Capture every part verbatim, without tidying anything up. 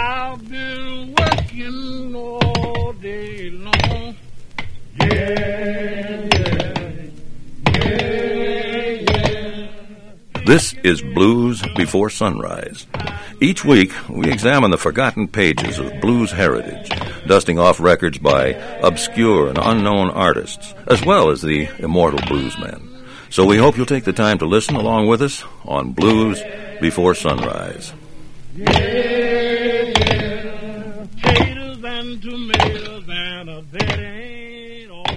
I've been working all day long. Yeah, yeah, yeah, yeah. This is Blues Before Sunrise. Each week, we examine the forgotten pages of blues heritage, dusting off records by obscure and unknown artists, as well as the immortal bluesmen. So we hope you'll take the time to listen along with us on Blues Before Sunrise. Yeah, yeah. Potatoes and tomatoes and a bed ain't all.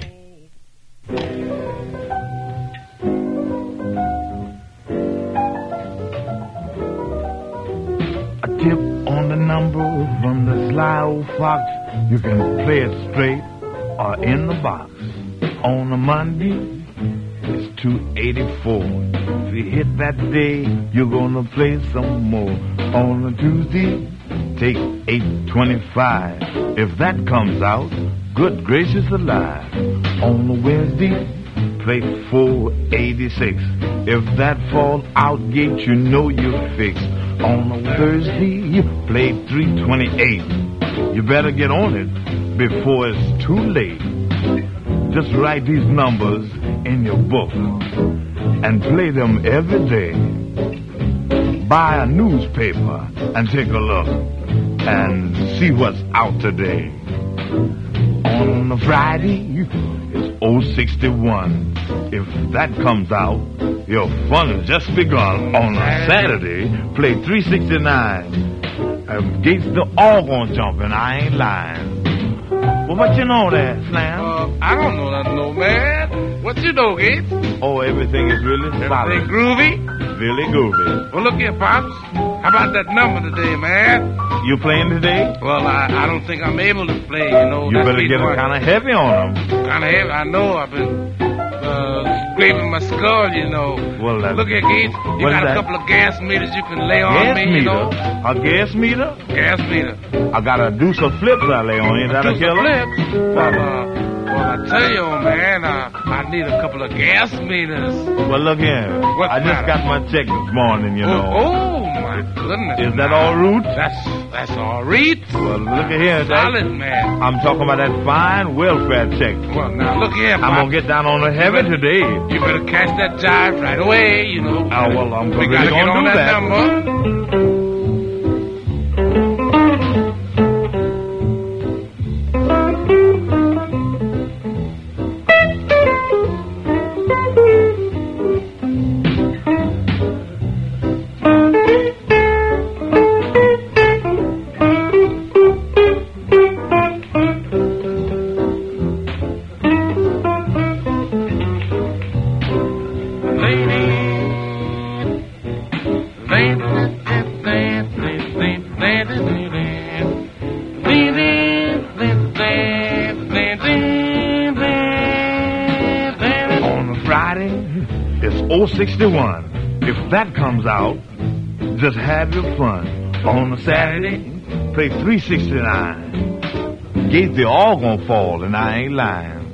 A tip on the number from the sly old fox. You can play it straight or in the box. On a Monday, it's two eighty-four. If you hit that day, you're gonna play some more. On a Tuesday, take eight twenty-five. If that comes out, good gracious alive. On a Wednesday, play four eighty-six. If that fall out gate, you know you're fixed. On a Thursday, you play three twenty-eight. You better get on it before it's too late. Just write these numbers in your book and play them every day. Buy a newspaper and take a look and see what's out today. On a Friday, it's oh sixty-one. If that comes out, your fun has just begun. On a Saturday, play three sixty-nine. Um, Gates, the all gonna jump, and I ain't lying. Well, what you know there, Slam? Uh, I don't know nothing, no, man. What you know, Gates? Oh, everything is really solid. Everything groovy? Really groovy. Well, look here, Pops. How about that number today, man? You playing today? Well, I, I don't think I'm able to play, you know. You better get it kind of heavy on them. Kind of heavy. I know. I've been uh, scraping my skull, you know. Well, that, look here, Gates. You got a that? couple of gas meters you can lay on gas me, meter? you know. A gas meter? Gas meter. I got a deuce of flips I lay on you. Is that a killer? Flips? Well, uh, well, I tell you, man, uh, I need a couple of gas meters. Well, look here. What's I just matter? got my check this morning, you oh, know. Oh, my goodness. Is that all root? That's that's all right. Well, look at here, Solid, Dad. man. I'm talking about that fine welfare check. Well, now, look here, Pop. I'm going to get down on the heavy you better, today. You better catch that jive right away, you know. Oh, well, I'm we really gotta going get to on do that, that. number. sixty-one. If that comes out, just have your fun. On a Saturday, play three sixty-nine. Gates, they all gonna fall, and I ain't lying.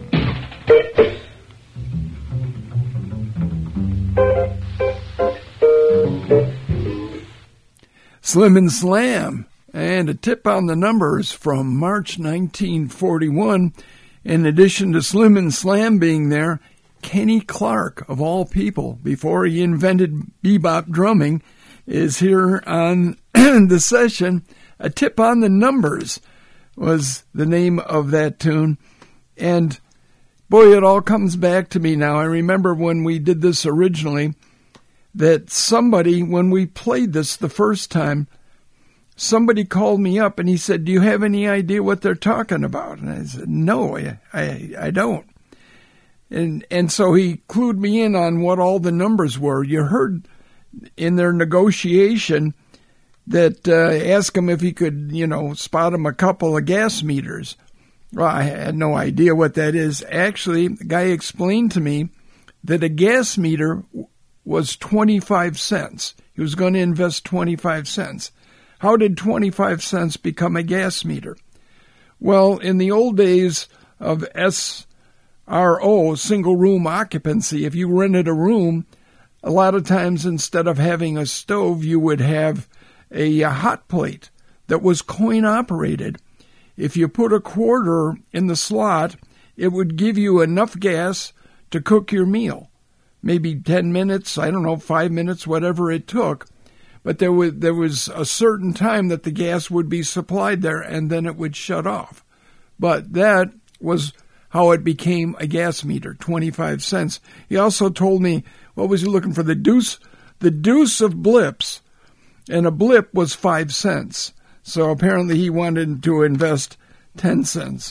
Slim and Slam, and a tip on the numbers from March nineteen forty-one. In addition to Slim and Slam being there, Kenny Clark, of all people, before he invented bebop drumming, is here on the session. A tip on the numbers was the name of that tune. And, boy, it all comes back to me now. I remember when we did this originally, that somebody, when we played this the first time, somebody called me up and he said, "Do you have any idea what they're talking about?" And I said, "No, I, I, I don't." And and so he clued me in on what all the numbers were. You heard in their negotiation that uh, asked him if he could, you know, spot him a couple of gas meters. Well, I had no idea what that is. Actually, the guy explained to me that a gas meter was twenty-five cents. He was going to invest twenty-five cents. How did twenty-five cents become a gas meter? Well, in the old days of S R O, single room occupancy, if you rented a room, a lot of times instead of having a stove, you would have a, a hot plate that was coin operated. If you put a quarter in the slot, it would give you enough gas to cook your meal. Maybe ten minutes, I don't know, five minutes, whatever it took. But there was, there was a certain time that the gas would be supplied there, and then it would shut off. But that was how it became a gas meter, twenty-five cents. He also told me, what was he looking for? The deuce, the deuce of blips, and a blip was five cents. So apparently he wanted to invest ten cents.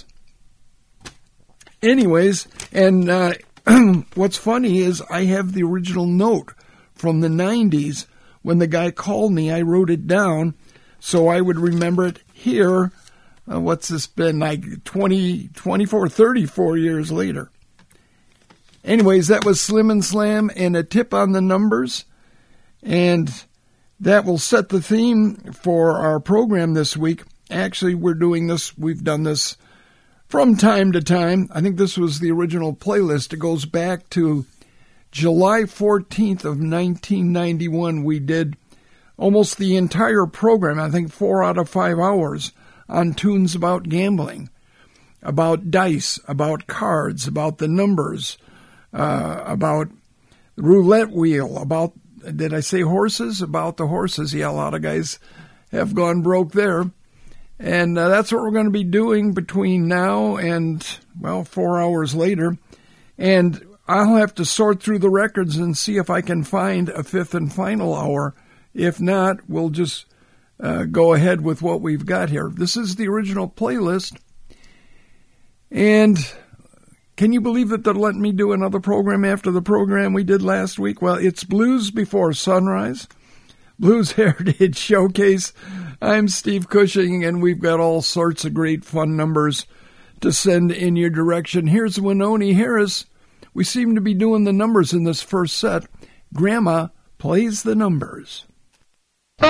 Anyways, and uh, what's funny is I have the original note from the nineties. When the guy called me, I wrote it down so I would remember it here. Uh, what's this been, like twenty, twenty-four, thirty-four years later? Anyways, that was Slim and Slam and a tip on the numbers. And that will set the theme for our program this week. Actually, we're doing this, we've done this from time to time. I think this was the original playlist. It goes back to July fourteenth of nineteen ninety-one. We did almost the entire program, I think four out of five hours, on tunes about gambling, about dice, about cards, about the numbers, uh, about roulette wheel, about, did I say horses? About the horses. Yeah, a lot of guys have gone broke there. And uh, that's what we're going to be doing between now and, well, four hours later. And I'll have to sort through the records and see if I can find a fifth and final hour. If not, we'll just uh, go ahead with what we've got here. This is the original playlist. And can you believe that they're letting me do another program after the program we did last week? Well, it's Blues Before Sunrise, Blues Heritage Showcase. I'm Steve Cushing, and we've got all sorts of great fun numbers to send in your direction. Here's Wynonie Harris. We seem to be doing the numbers in this first set. Grandma plays the numbers. Say,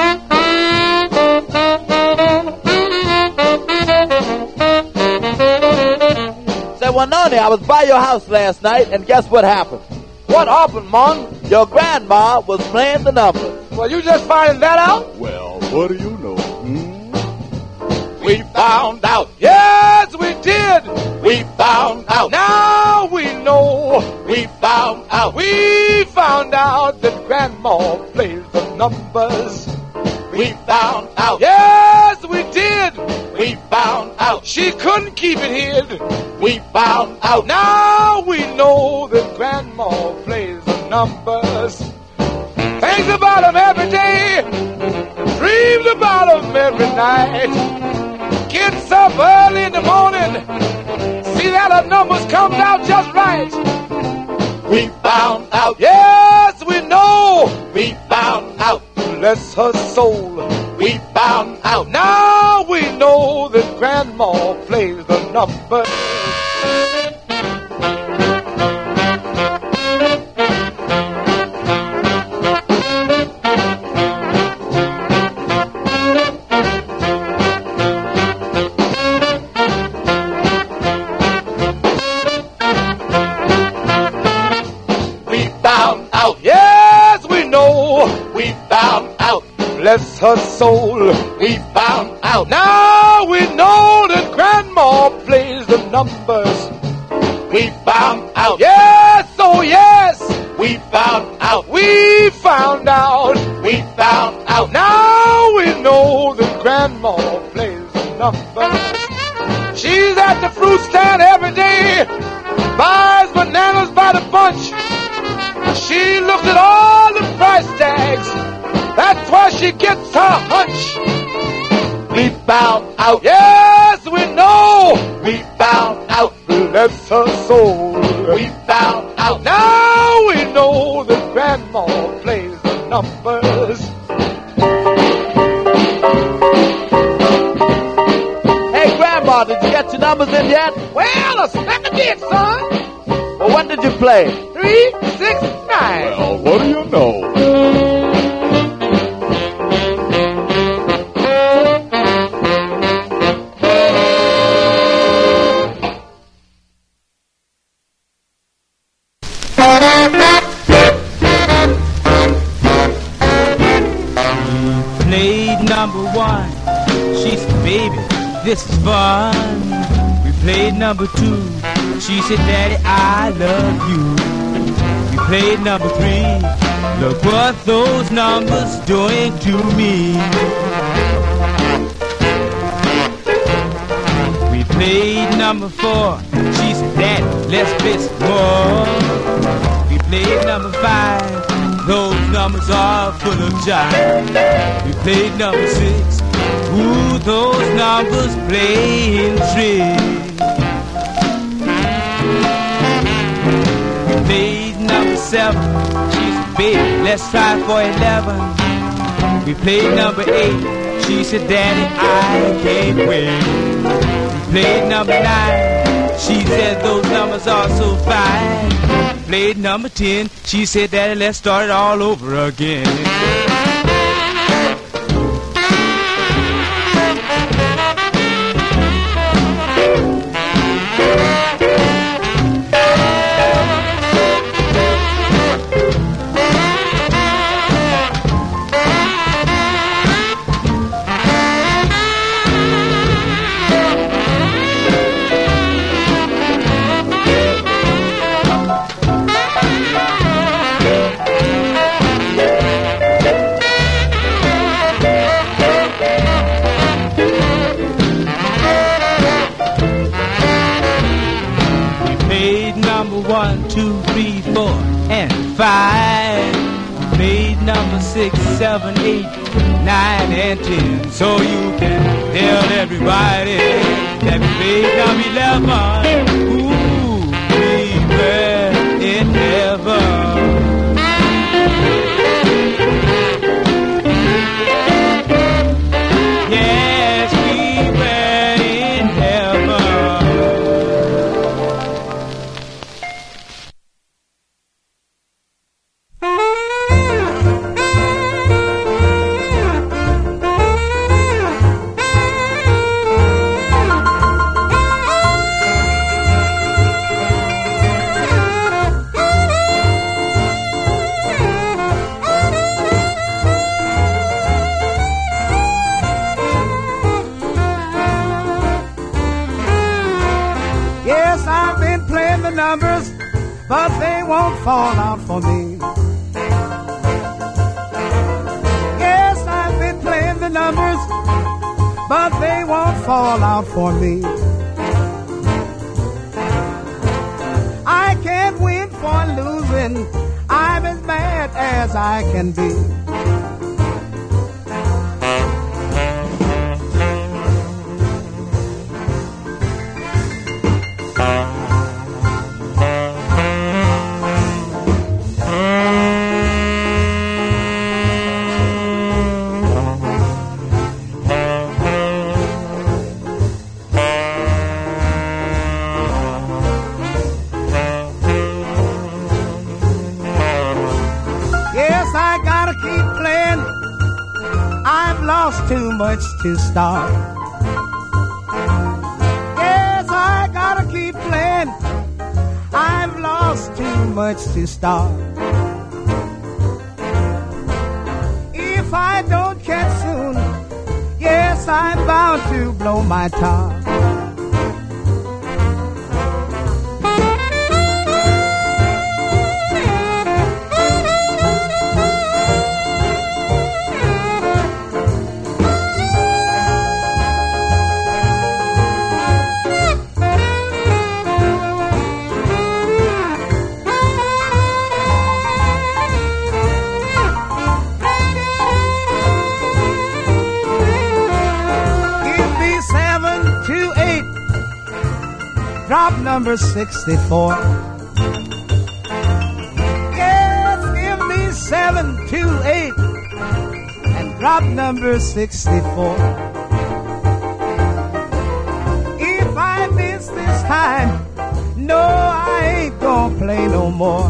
Wynonie, I was by your house last night, and guess what happened? What happened, Mom? Your grandma was playing the numbers. Well, you just finding that out? Well, what do you know? Hmm? We found out. Yes, we did. We found out. Now we know. We found out. We found out that Grandma plays the numbers. We found out. Yes, we did. We found out. She couldn't keep it hid. We found out. Now we know that Grandma plays the numbers. Thinks about them every day. Dreams about them every night. Gets up early in the morning. See that her numbers comes out just right. We found out. Yes, we know. We found out. Bless her soul. We found out. Now we know that Grandma plays the numbers. Bless her soul. We found out. Now we know that Grandma plays the numbers. We found out. Yes, oh yes. We found out. We found out. We found out. Now we know that Grandma plays the numbers. She's at the fruit stand every day. Buys bananas by the bunch. She looks at all the price tags. That's why she gets her hunch. We found out. Yes, we know. We found out. Bless her soul. We found out. Now we know that Grandma plays the numbers. Hey, Grandma, did you get your numbers in yet? Well, a speck of did, son. Well, what did you play? Three, six, nine. Well, what do you know? Played number one She said, baby, this is fun. We played number two. She said, Daddy, I love you. We played number three. Look what those numbers doing to me. We played number four. She said, Daddy, let's play some more. We played number five. Those numbers are full of jive. We played number six. Ooh, those numbers playing tricks. We played number seven. She said, baby, let's try for eleven. We played number eight. She said, Daddy, I can't wait. We played number nine. She said, those numbers are so fine. Played number ten. She said, Daddy, let's start it all over again. One, two, three, four, and five. Played number six, seven, eight, nine, and ten. So you can tell everybody that we played number eleven. Ooh, we were in heaven. Yes, we were in heaven. Numbers, but they won't fall out for me. Yes, I've been playing the numbers, but they won't fall out for me. I can't win for losing. I'm as mad as I can be. Too much to start. Yes, I gotta keep playing. I've lost too much to start. If I don't catch soon, yes, I'm bound to blow my top. Drop number sixty-four. Yes, give me seven, two, eight, and drop number sixty-four. If I miss this time, no, I ain't gonna play no more.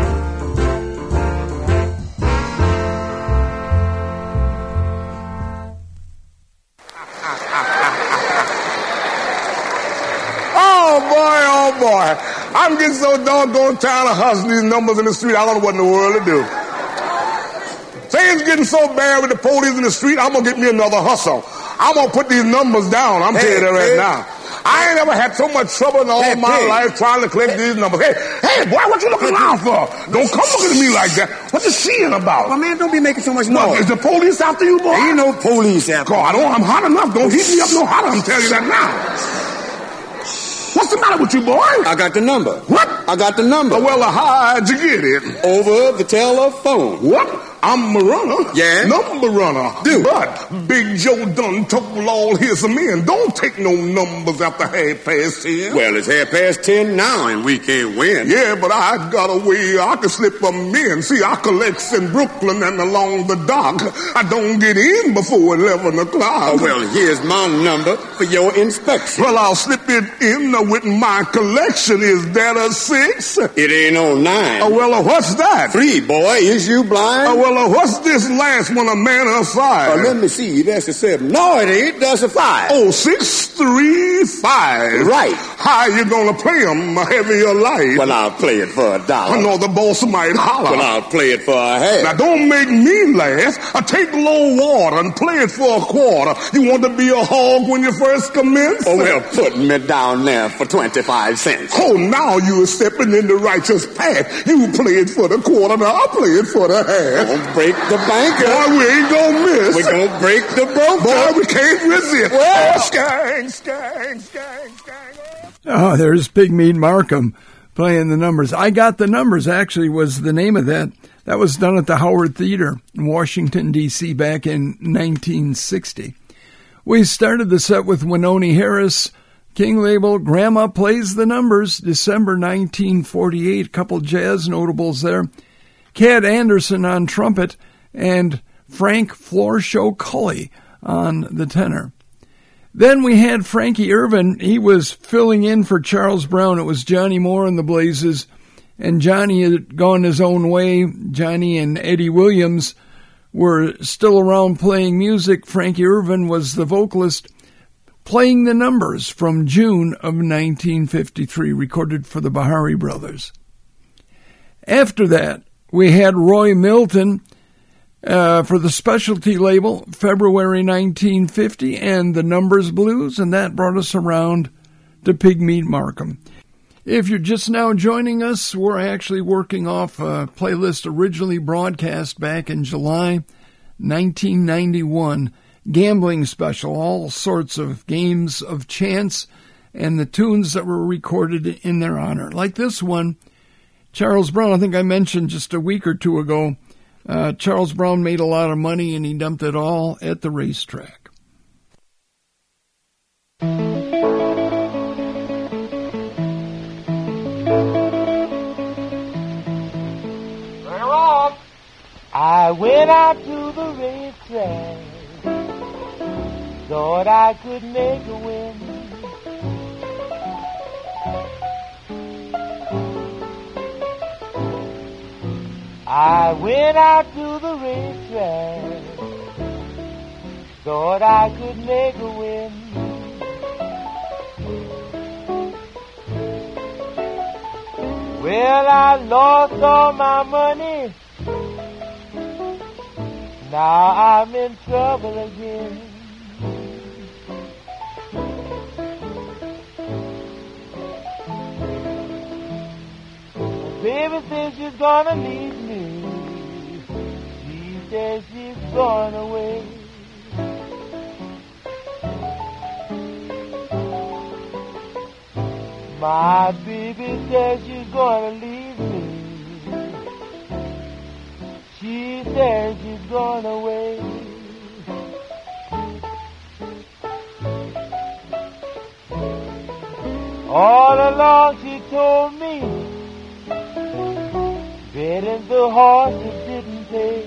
Oh boy, I'm getting so doggone tired of hustling these numbers in the street, I don't know what in the world to do. Things getting so bad with the police in the street, I'm gonna get me another hustle. I'm going to put these numbers down. I'm hey, telling you that right hey. now. I ain't ever had so much trouble in all hey, my hey. life trying to collect these numbers. Hey, hey, boy, what you looking around for? Don't come looking at me like that. What you seeing about? Well, man, don't be making so much What, noise. is the police after you, boy? Ain't no police after God, I don't, I'm hot enough. Don't heat me up no hotter. I'm telling you that now. What's the matter with you, boy? I got the number. What? I got the number. Oh, well, uh, how'd you get it? Over the telephone. What? I'm a runner. Yeah? Number runner. Dude. But Big Joe done told all his men, don't take no numbers after half past ten. Well, it's half past ten now and we can't win. Yeah, but I got a way I can slip them in. See, I collects in Brooklyn and along the dock. I don't get in before eleven o'clock. Oh, well, here's my number for your inspection. Well, I'll slip it in with my collection. Is that a six? It ain't on nine. Oh, well, uh, what's that? Three, boy. Is you blind? Oh, well, uh, what's this last one, a man of five? Uh, let me see. That's a seven. No, it ain't. That's a five. Oh, six, three, five. Right. How you gonna play them heavy or light? Well, I'll play it for a dollar. I know the boss might holler. Well, I'll play it for a half. Now, don't make me last. I take low water and play it for a quarter. You want to be a hog when you first commence? Oh, well, put me down there for twenty-five cents. Oh, now you're stepping in the righteous path. You play it for the quarter, now I'll play it for the half. Don't break the banker. Boy, we ain't gonna miss. We're gonna break the broker. Boy, we can't resist. Well, skang, skang, skang, skang. Oh, there's Pigmeat Markham playing the numbers. I Got the Numbers, actually, was the name of that. That was done at the Howard Theater in Washington, D C back in nineteen sixty. We started the set with Wynonie Harris, King label, Grandma Plays the Numbers, December nineteen forty-eight. Couple jazz notables there. Cat Anderson on trumpet and Frank Floor Show Cully on the tenor. Then we had Frankie Irvin. He was filling in for Charles Brown. It was Johnny Moore and the Blazes, and Johnny had gone his own way. Johnny and Eddie Williams were still around playing music. Frankie Irvin was the vocalist, playing the numbers from June of nineteen fifty-three, recorded for the Bahari Brothers. After that, we had Roy Milton uh, for the Specialty label, February nineteen fifty, and the Numbers Blues, and that brought us around to Pigmeat Markham. If you're just now joining us, we're actually working off a playlist originally broadcast back in July nineteen ninety-one, gambling special, all sorts of games of chance, and the tunes that were recorded in their honor. Like this one, Charles Brown, I think I mentioned just a week or two ago, uh, Charles Brown made a lot of money and he dumped it all at the racetrack. I went out to the racetrack, thought I could make a win. I went out to the racetrack, thought I could make a win. Well, I lost all my money, now I'm in trouble again. Baby says she's gonna leave me, she says she's gone away. My baby says she's gonna leave me, she says she's gone away. All along she told me, betting the horses didn't pay.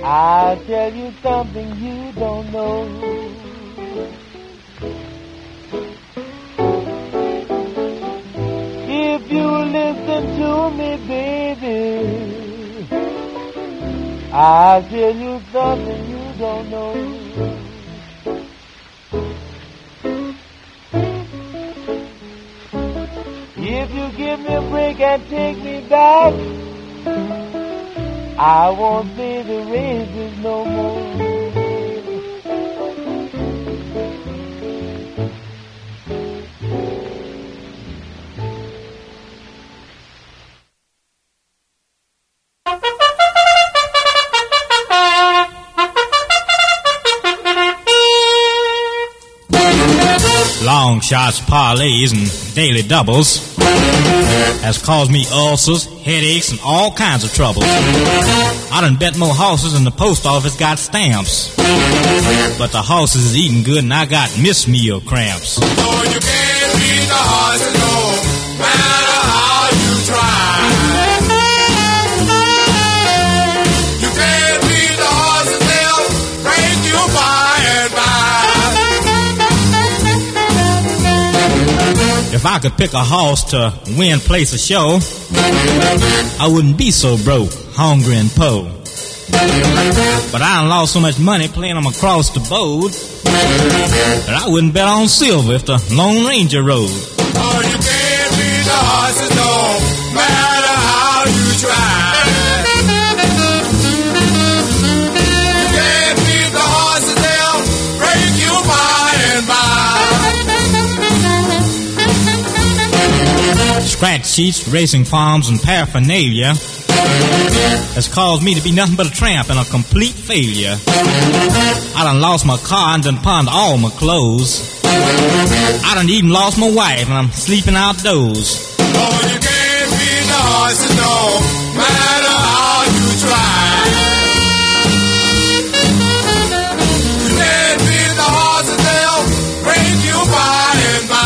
I'll tell you something you don't know. If you listen to me, baby, I'll tell you something you don't know. If you give me a break and take me back, I won't pay the raises no more. Long shots, parlays, and daily doubles has caused me ulcers, headaches, and all kinds of troubles. I done bet more horses than the post office got stamps. But the horses is eating good and I got miss meal cramps. No, you can't beat the horses, no matter how you try. You can't beat the horses, they'll break you by and by. If I could pick a horse to win, place, or show, I wouldn't be so broke, hungry, and poor. But I done lost so much money playing them across the board that I wouldn't bet on silver if the Lone Ranger rode. Oh, you can't beat the horses, no matter how you try. You can't beat the horses, they'll break you by and by. Scratch sheets, racing farms, and paraphernalia has caused me to be nothing but a tramp and a complete failure. I done lost my car and done pawned all my clothes. I done even lost my wife and I'm sleeping outdoors. Oh, you can't beat the horses, no matter how you try. You can't beat the horses, they'll break you by and by.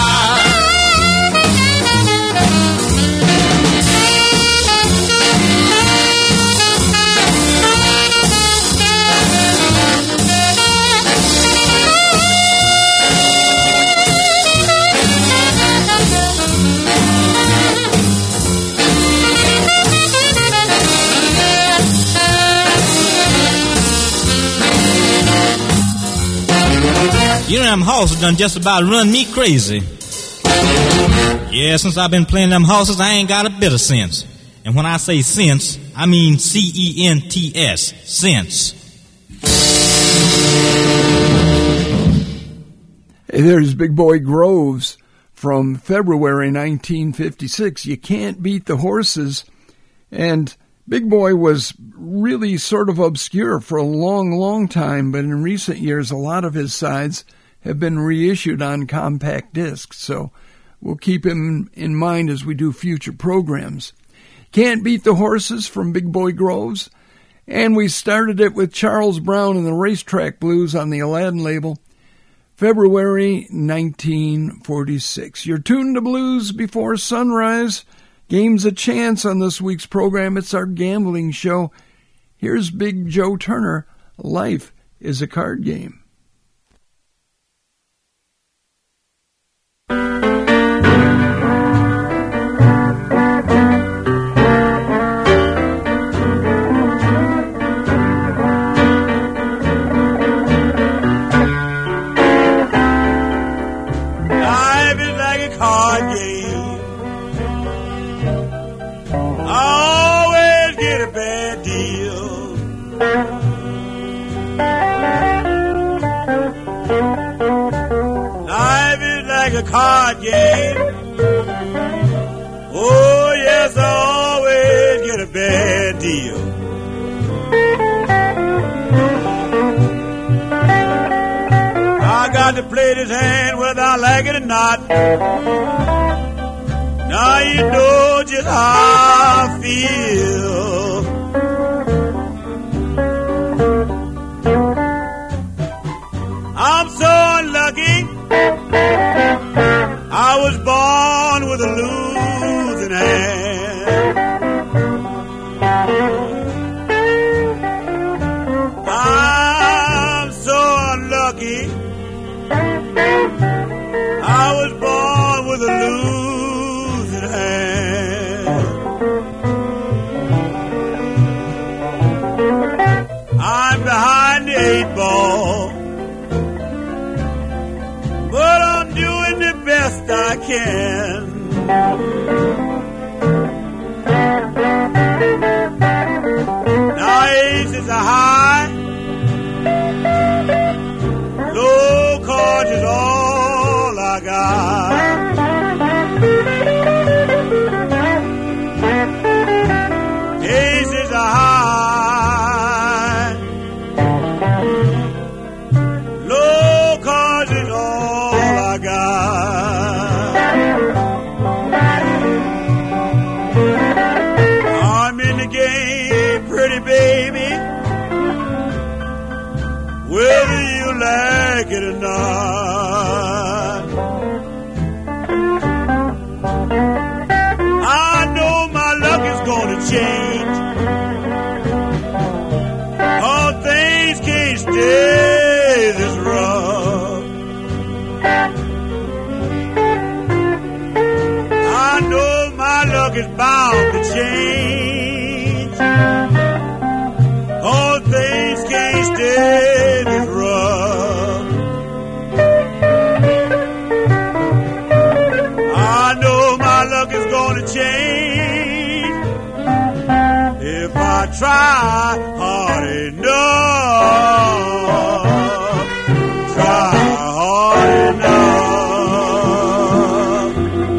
You know, them horses done just about run me crazy. Yeah, since I've been playing them horses, I ain't got a bit of sense. And when I say sense, I mean C E N T S, sense. Hey, there's Big Boy Groves from February nineteen fifty-six. You can't beat the horses. And Big Boy was really sort of obscure for a long, long time, but in recent years, a lot of his sides have been reissued on compact discs, so we'll keep him in mind as we do future programs. Can't Beat the Horses from Big Boy Groves, and we started it with Charles Brown and the Racetrack Blues on the Aladdin label, February nineteen forty-six. You're tuned to Blues Before Sunrise. Game's a chance on this week's program. It's our gambling show. Here's Big Joe Turner. Life is a card game. Life is like a card game. I always get a bad deal. Life is like a card game. Oh, yes, I always get a bad deal. I got to play this hand whether I like it or not. Now you know just how I feel. I'm so unlucky. I was born with a losing hand. again. Now aces are high, low cards is all I got. Aces are high, low cards is all I got. I'm in the game, pretty baby, whether you like it or not. I know my luck is gonna change. All things can't stay this rough. I know my luck is bound to change. All things can't stay this rough. I know my luck is gonna change if I try hard enough. Try hard enough.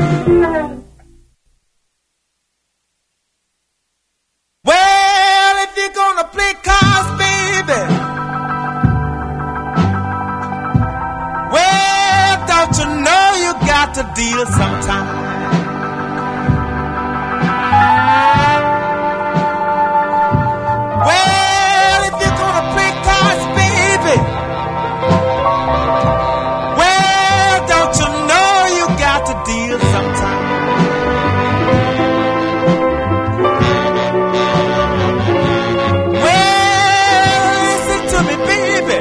Well, if you're gonna play cards, baby, well, don't you know you got to deal sometime? Well, if you're gonna play cards, baby, well, don't you know you got to deal sometime? Well, listen to me, baby,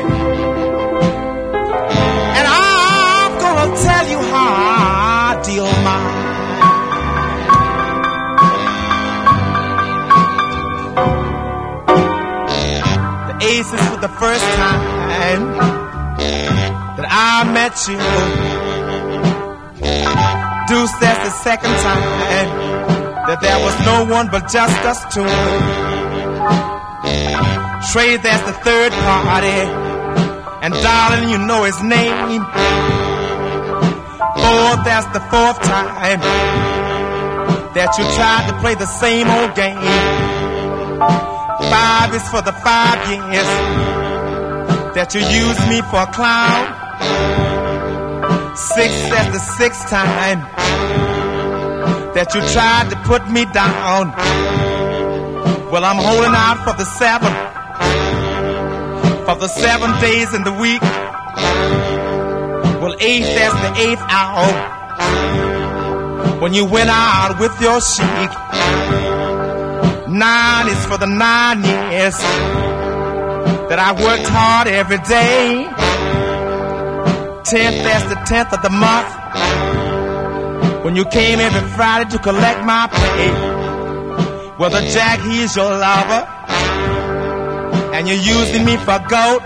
and I'm gonna tell you how I deal mine. The aces for the first time that I met you. Deuce, that's the second time that there was no one but just us two. Trey, that's the third party, and darling, you know his name. Four, that's the fourth time that you tried to play the same old game. Five is for the five years that you used me for a clown. Six, that's the sixth time that you tried to put me down. Well, I'm holding out for the seven, for the seven days in the week. Well, eight, that's the eighth hour when you went out with your sheik. Nine is for the nine years that I worked hard every day. Tenth, that's the tenth of the month when you came every Friday to collect my pay. Well, the Jack, he's your lover, and you're using me for goat.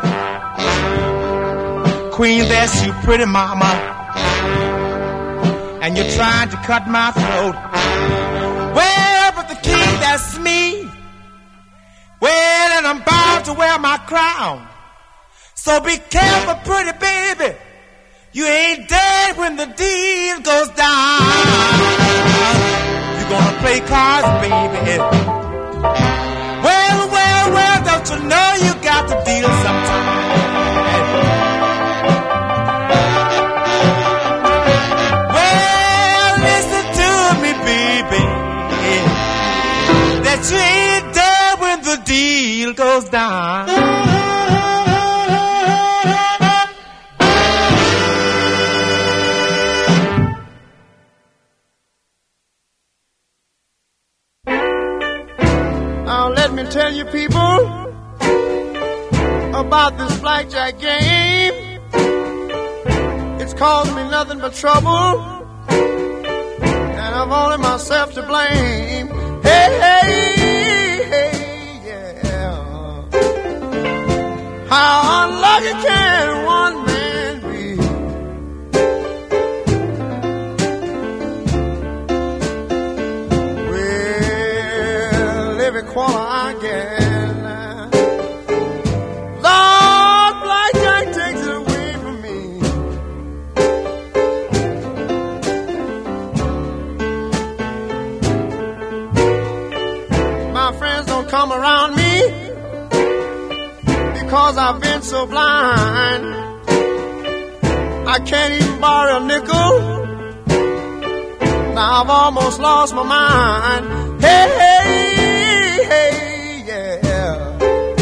Queen, that's you, pretty mama, and you're trying to cut my throat. Well, but the king, that's me. Well, and I'm bound to wear my crown. So be careful, pretty baby. You ain't dead when the deal goes down. You're gonna play cards, baby. Well, well, well, don't you know you got to deal sometime? Well, listen to me, baby, that you ain't dead when the deal goes down. Now let me tell you people about this blackjack game. It's caused me nothing but trouble, and I've only myself to blame. Hey, hey, hey, yeah. How unlucky can one man be? quarter I get. Lord, blackjack takes it away from me. My friends don't come around me because I've been so blind. I can't even borrow a nickel. Now I've almost lost my mind. Hey, hey, hey, yeah.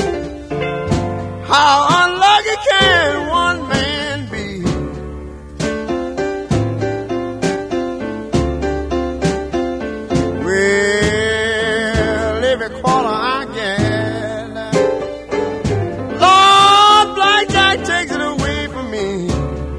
How unlucky can one man be? Well, every quarter I get, Lord, blackjack takes it away from me.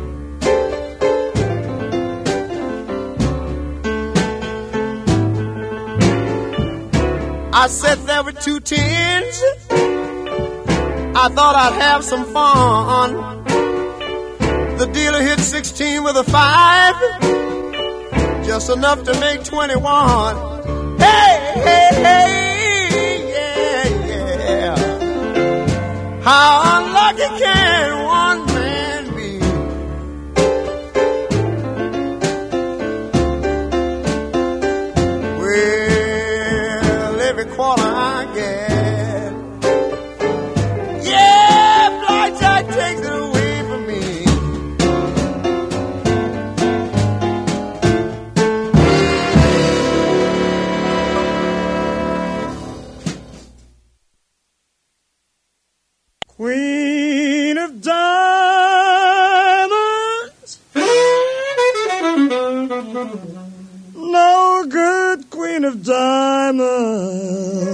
I sat there with two tens. I thought I'd have some fun. The dealer hit sixteen with a five, just enough to make twenty-one. Hey, hey, hey, yeah, yeah. How unlucky can one man be? Well, every quarter I get, yeah, blackjack takes it away from me. Queen of Diamonds, no good Queen of Diamonds.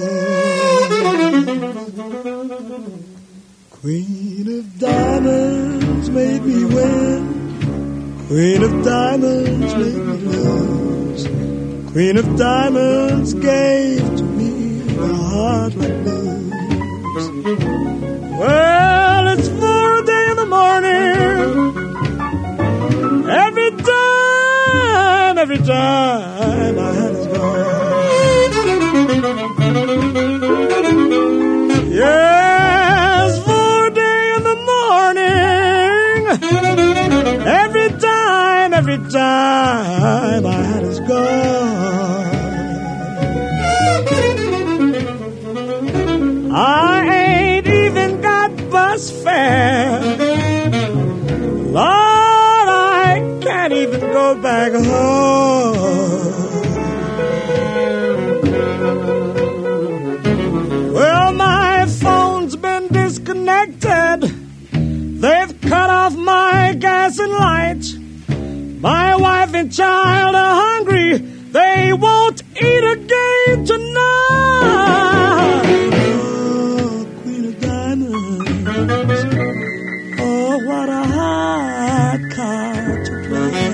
Queen of Diamonds made me win. Queen of Diamonds made me lose. Queen of Diamonds gave to me a heart like blues. Well, it's four day in the morning. Every time, every time my hand is gone. Yes, four day in the morning. Every time, every time my hand is gone. I ain't even got bus fare. Lord, I can't even go back home. Well, my phone's been disconnected. They've cut off my gas and light. My wife and child are hungry. They won't eat again tonight. Oh, what a hard card to play.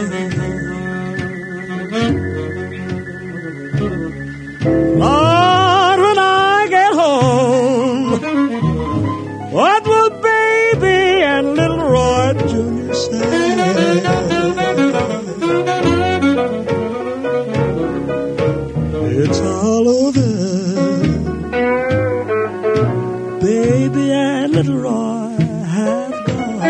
Lord, when I get home, what will baby and little Roy Junior say? It's all over. Baby and little Roy have gone.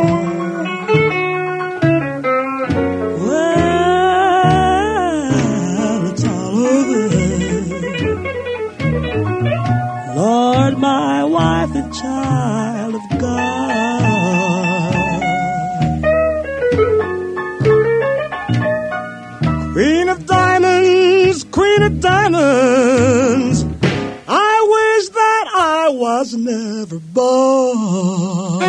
Well, it's all over. Lord, my wife and child have gone. Queen of Diamonds, Queen of Diamonds, I wish that I was never born.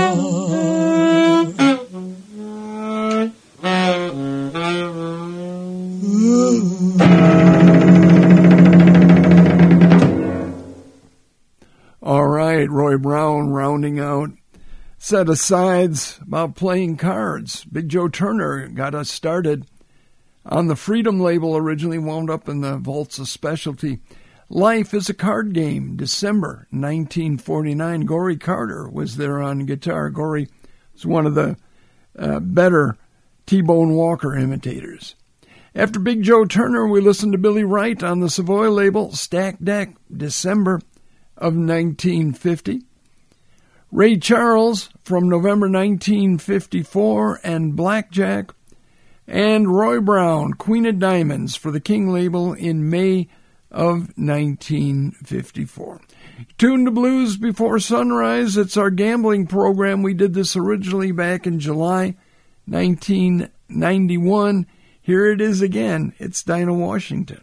All right, Roy Brown rounding out set asides about playing cards. Big Joe Turner got us started on the Freedom label, originally wound up in the Volta Specialty. Life is a Card Game, December nineteen forty-nine. Gory Carter was there on guitar. Gory was one of the uh, better T-Bone Walker imitators. After Big Joe Turner, we listened to Billy Wright on the Savoy label, Stack Deck, December of nineteen fifty. Ray Charles from November nineteen fifty-four and Blackjack. And Roy Brown, Queen of Diamonds for the King label in May of nineteen fifty-four. Tuned to Blues Before Sunrise. It's our gambling program. We did this originally back in July nineteen ninety-one. Here it is again. It's Dinah Washington.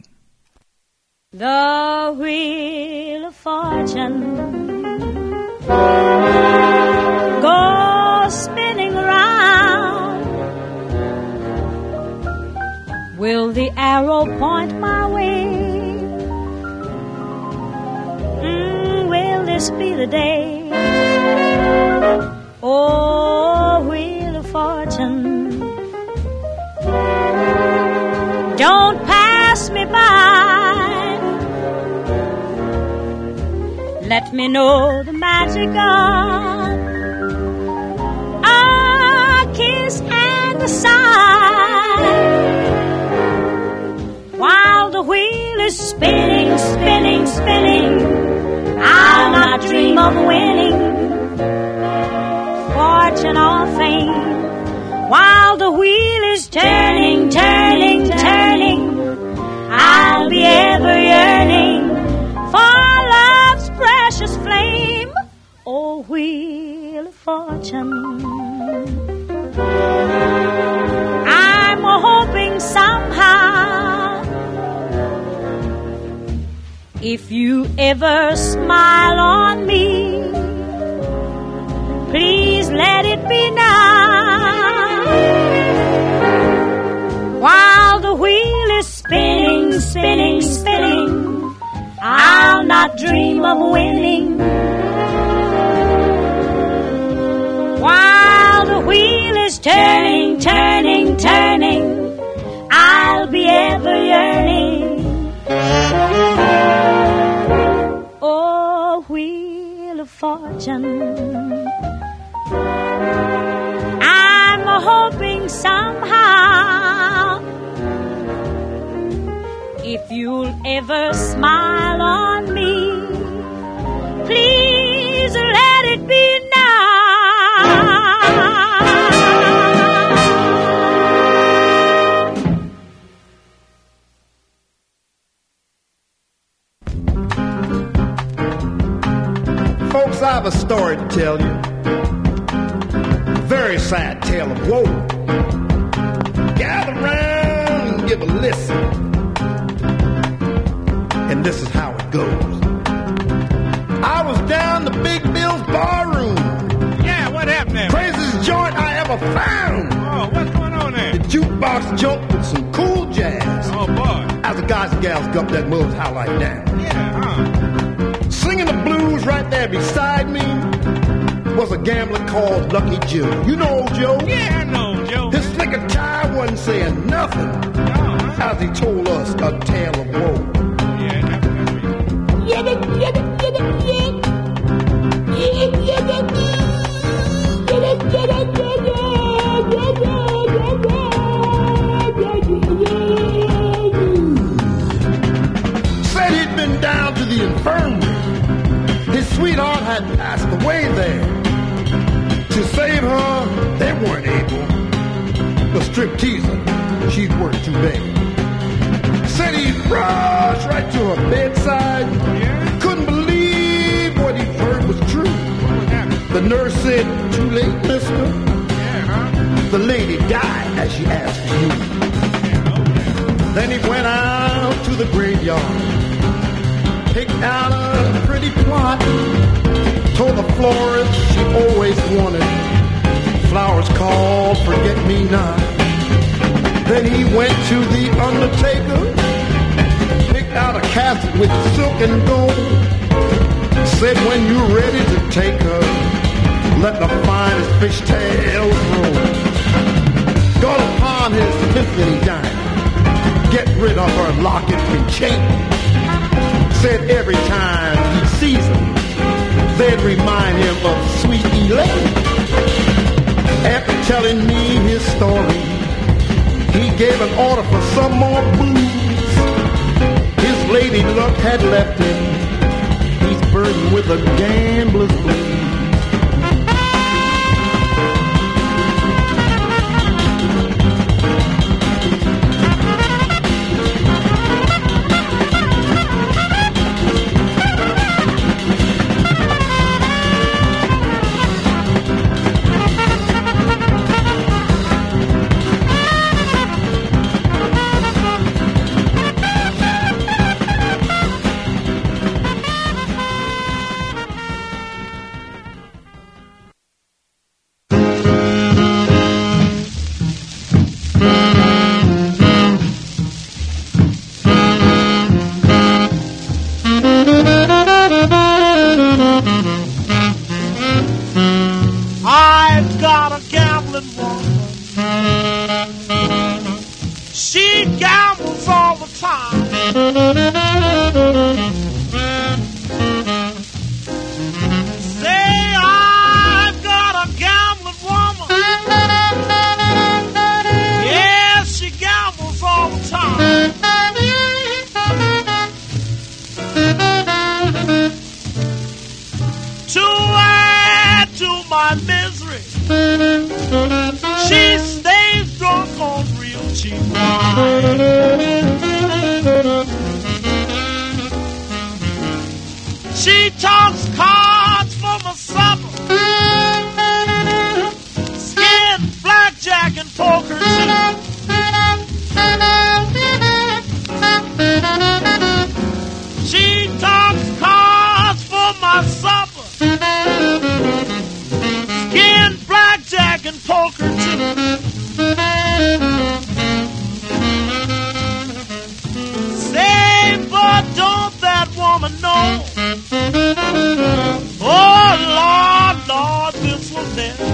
The Wheel of Fortune goes spinning round. Will the arrow point my way? Mm, will this be the day? Oh, Wheel of Fortune, don't pass me by. Let me know the magic of a kiss and a sigh. While the wheel is spinning, spinning, spinning, I'll not dream of winning fortune or fame. While the wheel is turning, turning, turning, I'll be ever yearning for love's precious flame. Oh, Wheel of Fortune, I'm hoping somehow, if you ever smile on me, please let it be now. While the wheel is spinning, spinning, spinning, I'll not dream of winning. While the wheel is turning, turning, turning, I'll be ever yearning. Oh, Wheel of Fortune, I'm hoping somehow, if you'll ever smile on me, please let it be now. Folks, I have a story to tell you. Very sad tale of woe. Gather round and give a listen. And this is how it goes. I was down the Big Bill's barroom. Yeah, what happened there? Craziest joint I ever found. Oh, what's going on there? The jukebox jumped with some cool jazz. Oh, boy. As the guys and gals got that moves highlight down. Yeah, huh? Singing the blues right there beside me was a gambler called Lucky Joe. You know old Joe? Yeah, I know Joe. His slicker tie wasn't saying nothing uh-huh. as he told us a tale of woe. Yeah, that's what Yeah, yeah, yeah, yeah, yeah. Yeah, yeah, yeah, yeah. Said he'd been down to the infirmary. His sweetheart had passed away there. To save her, they weren't able. The stripteaser, she'd worked too late. Said he'd rushed right to her bedside. Oh, yeah? Couldn't believe what he heard was true. What happened? The nurse said, too late, mister. Yeah, huh? The lady died as she asked for you. Yeah, okay. Then he went out to the graveyard, picked out a pretty plot, told the florist she always wanted flowers called forget-me-not. Then he went to the undertaker, picked out a casket with silk and gold, said when you're ready to take her, let the finest fishtails roll. Got upon his epiphany dime, get rid of her locket and chain. Said every time he sees them, they'd remind him of sweet Elaine. After telling me his story, he gave an order for some more booze. His lady luck had left him. He's burdened with a gambler's blues. I've got a gambling woman. She gambles all the time. Say, I've got a gambling woman. Yes, she gambles all the time. To add to my misery, she stays drunk on real cheap wine. She talks cards for my supper, skin, blackjack, and poker too. She talks cards for my supper, skin, blackjack, and poker too. Say, but don't that woman know? Oh, Lord, Lord, this will never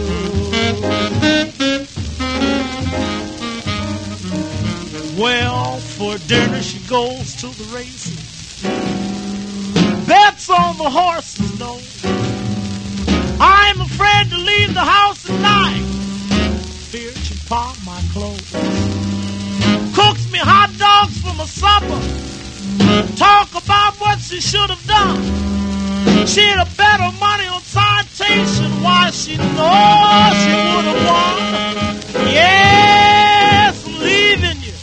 do. Well, for dinner she goes to the races, bets on the horses, no. I'm afraid to leave the house at night, fear she'd pawn my clothes. Cooks me hot dogs for my supper, talk about what she should have done. She'd have bet her money on citation, why she knows she would have won. Yes, I'm leaving you.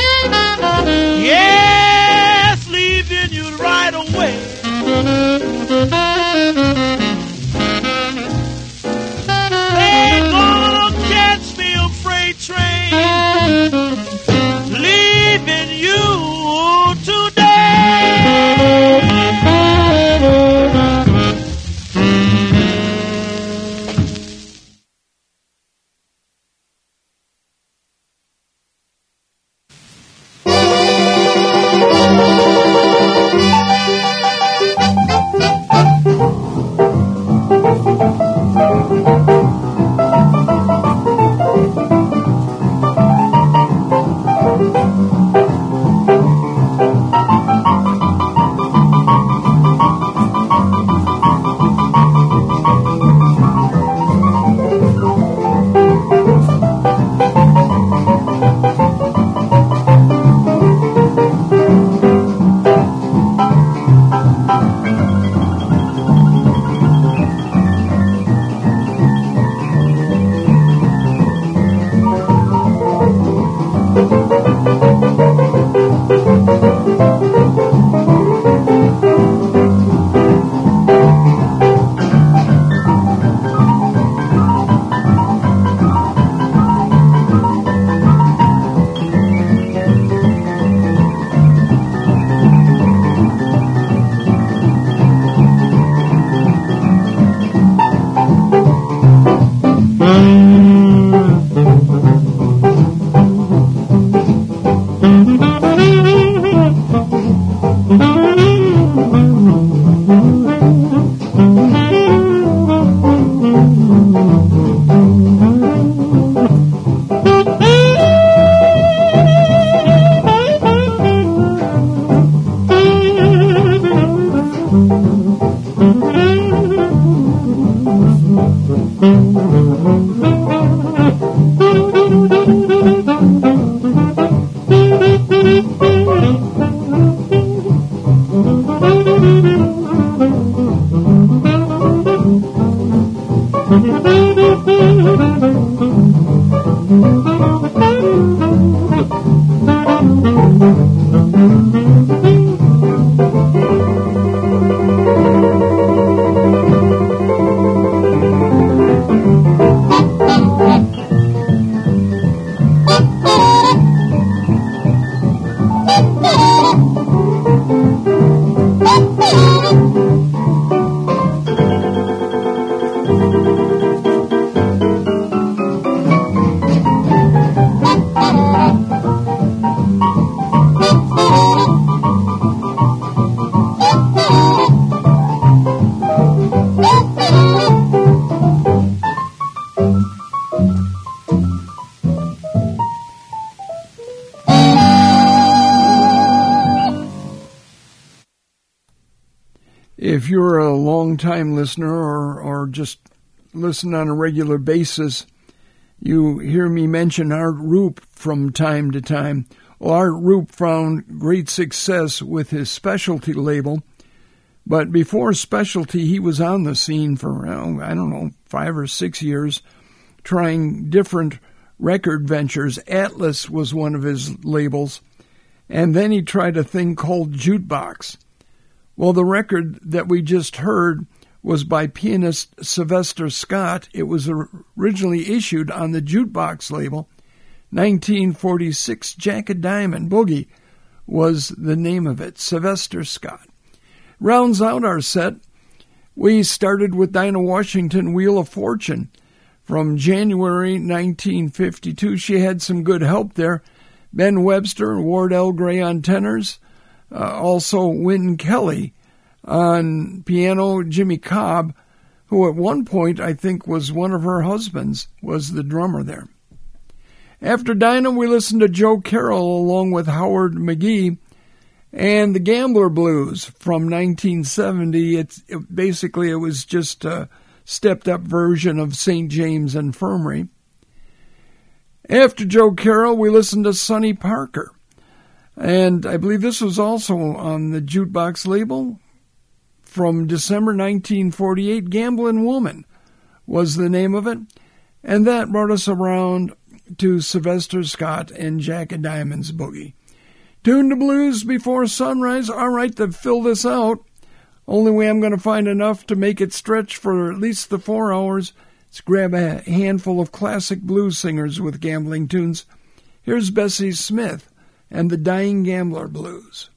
Yes, leaving you right away. Ain't gonna catch me a freight train, leaving you today. If you're a long-time listener or, or just listen on a regular basis, you hear me mention Art Rupe from time to time. Well, Art Rupe found great success with his Specialty label, but before Specialty, he was on the scene for, oh, I don't know, five or six years, trying different record ventures. Atlas was one of his labels, and then he tried a thing called Jukebox. Well, the record that we just heard was by pianist Sylvester Scott. It was originally issued on the Jukebox label. nineteen forty-six Jack of Diamond Boogie was the name of it, Sylvester Scott. Rounds out our set, we started with Dinah Washington, Wheel of Fortune. From January nineteen fifty-two, she had some good help there. Ben Webster and Ward L. Gray on tenors. Uh, also Wynton Kelly on piano. Jimmy Cobb, who at one point I think was one of her husbands, was the drummer there. After Dinah, we listened to Joe Carroll along with Howard McGee and the Gambler Blues from nineteen seventy. It's it, basically, it was just a stepped-up version of Saint James Infirmary. After Joe Carroll, we listened to Sonny Parker. And I believe this was also on the Jukebox label. From December nineteen forty-eight, Gamblin' Woman was the name of it. And that brought us around to Sylvester Scott and Jack of Diamonds Boogie. Tune to Blues Before Sunrise. All right, to fill this out, only way I'm going to find enough to make it stretch for at least the four hours is grab a handful of classic blues singers with gambling tunes. Here's Bessie Smith and the Dying Gambler Blues.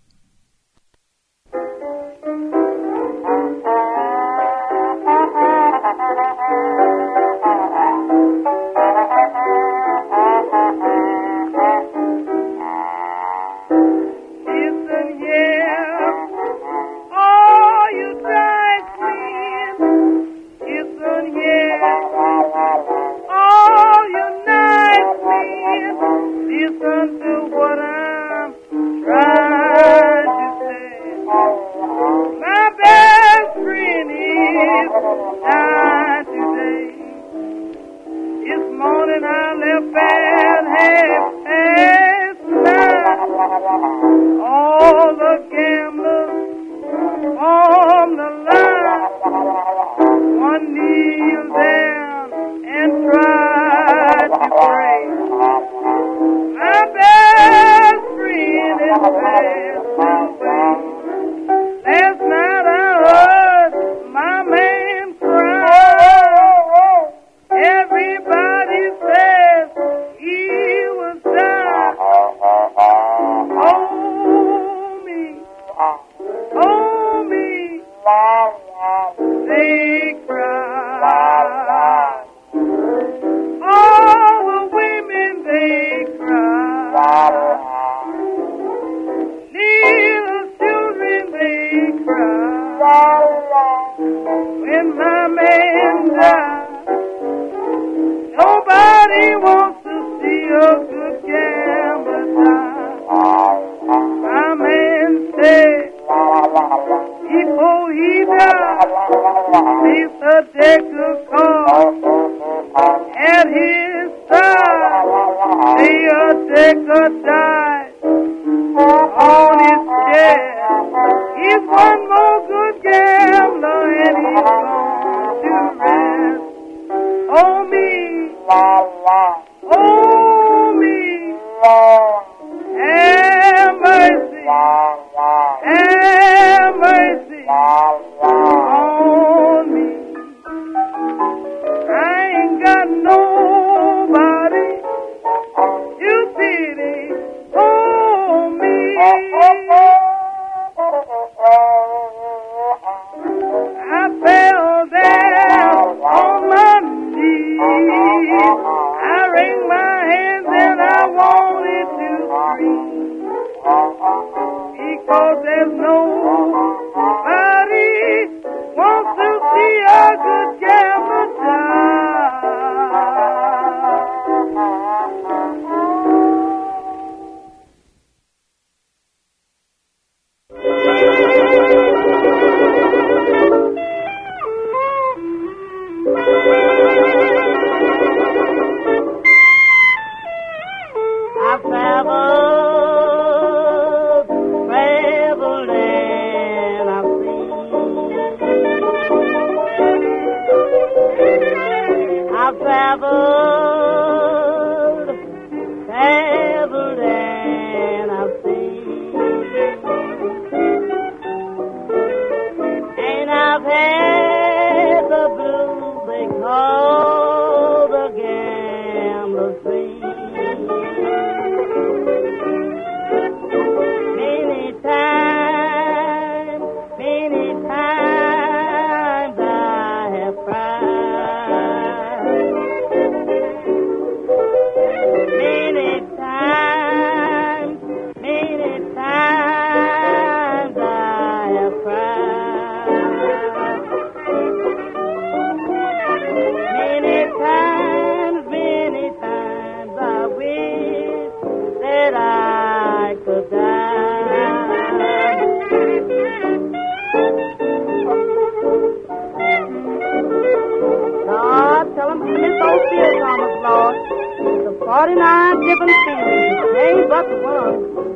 forty-nine different things, ain't but the one.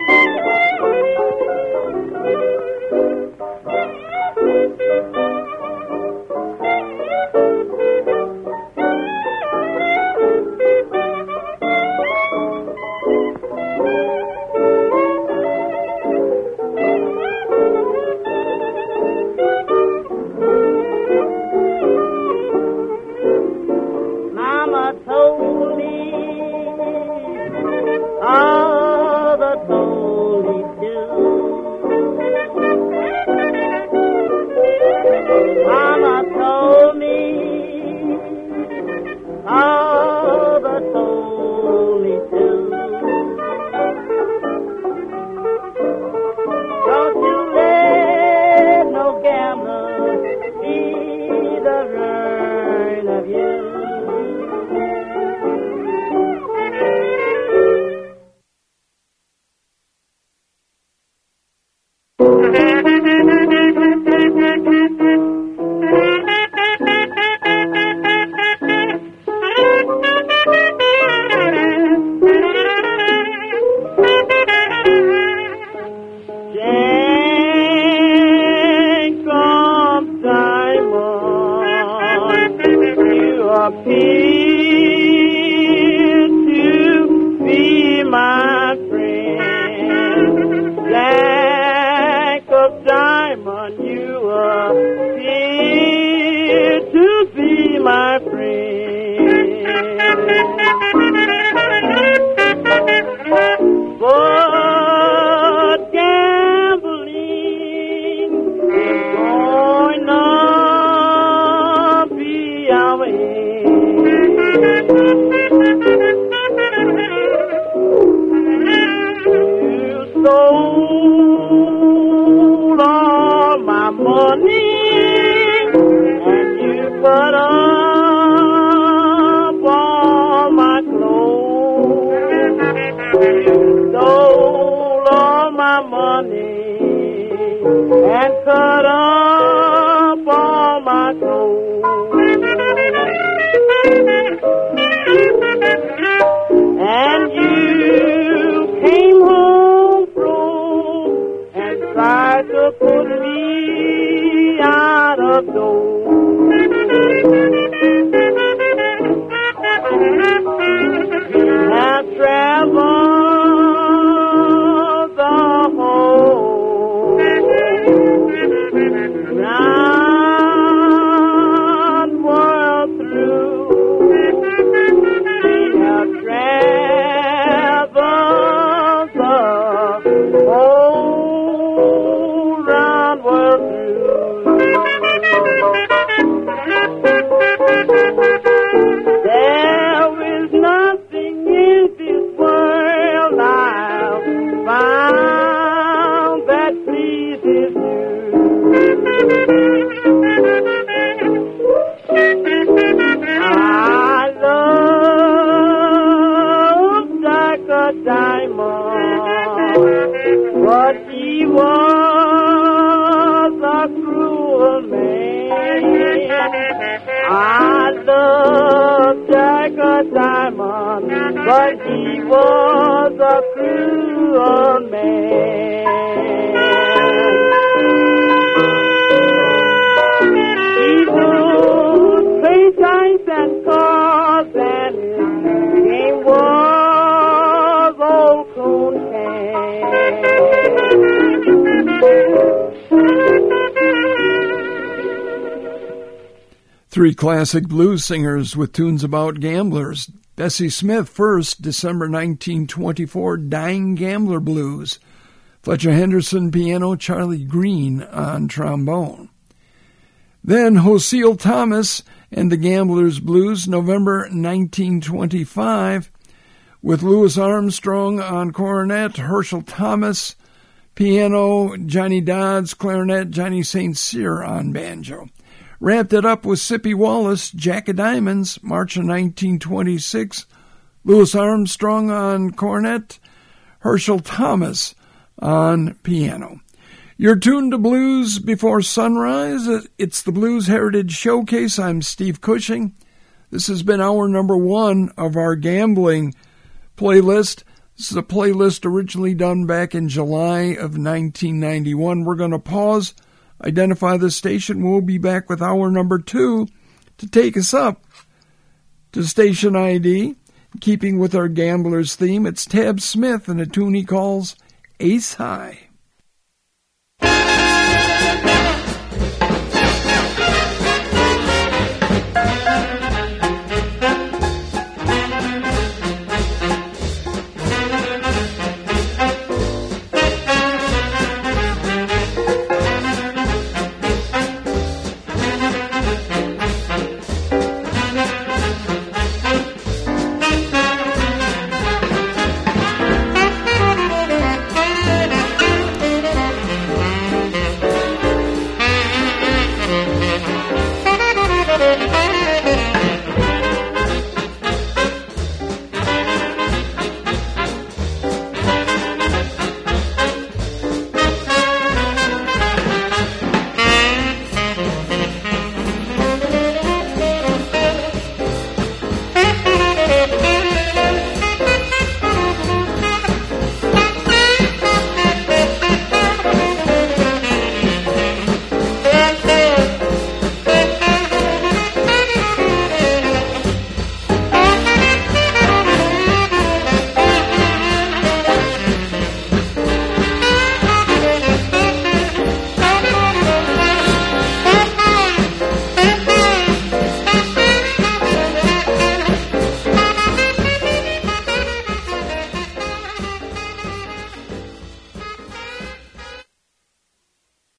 Mama told me all the told me too. Mama told me all the told me too. Don't you let no gambler be the ruin of you. Three classic blues singers with tunes about gamblers. Bessie Smith first, December nineteen twenty-four, Dying Gambler Blues. Fletcher Henderson, piano, Charlie Green on trombone. Then Hoseel Thomas and the Gamblers Blues, November nineteen twenty-five, with Louis Armstrong on cornet, Herschel Thomas, piano, Johnny Dodds, clarinet, Johnny Saint Cyr on banjo. Wrapped it up with Sippy Wallace, Jack of Diamonds, March of nineteen twenty-six, Louis Armstrong on cornet, Herschel Thomas on piano. You're tuned to Blues Before Sunrise. It's the Blues Heritage Showcase. I'm Steve Cushing. This has been hour number one of our gambling playlist. This is a playlist originally done back in July of nineteen ninety-one. We're going to pause, identify the station. We'll be back with hour number two to take us up to station I D. Keeping with our gambler's theme, it's Tab Smith and a tune he calls Ace High.